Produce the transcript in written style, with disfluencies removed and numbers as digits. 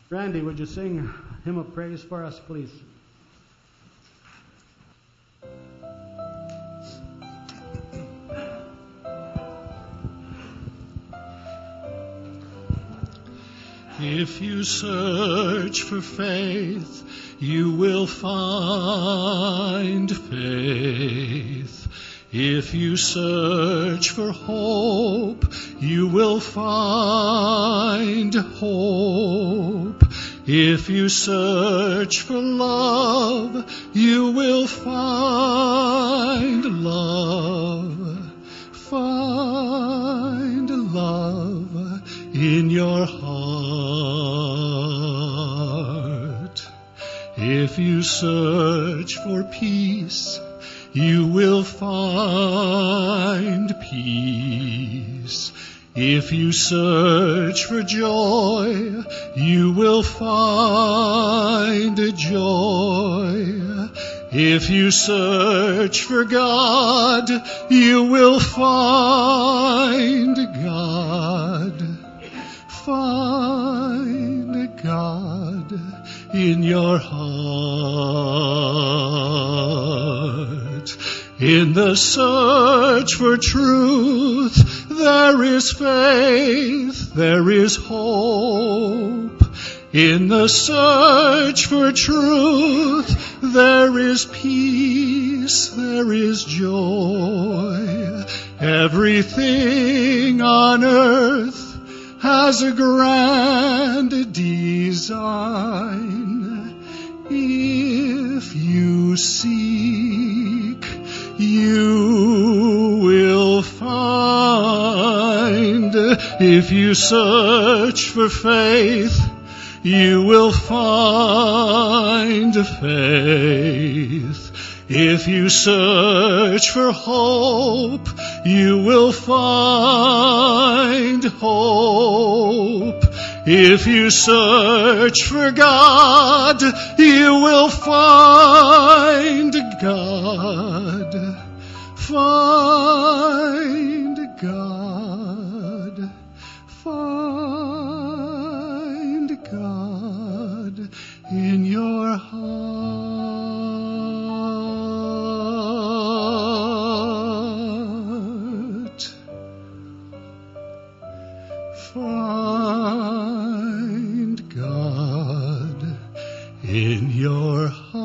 Randy, would you sing a hymn of praise for us, please? If you search for faith, you will find faith. If you search for hope, you will find hope. If you search for love, you will find love. Find love in your heart. If you search for peace, you will find peace. If you search for joy, you will find joy. If you search for God, you will find God. Find God in your heart. In the search for truth, there is faith, there is hope. In the search for truth, there is peace, there is joy. Everything on earth has a grand design. If you seek, you will find. If you search for faith, you will find faith. If you search for hope, you will find hope. If you search for God, you will find God. Find God. Find God in your heart. Find God in your heart.